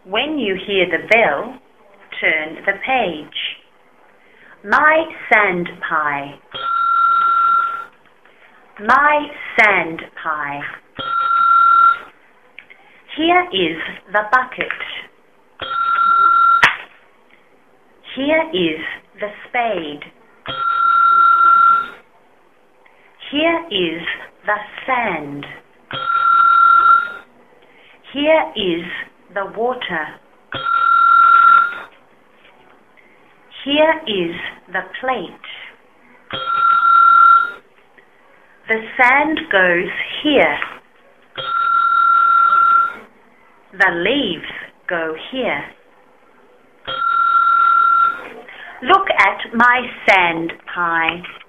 When you hear the bell, turn the page. My sand pie. My sand pie. Here is the bucket. Here is the spade. Here is the sand. Here is the water. Here is the plate. The sand goes here. The leaves go here. Look at my sand pie.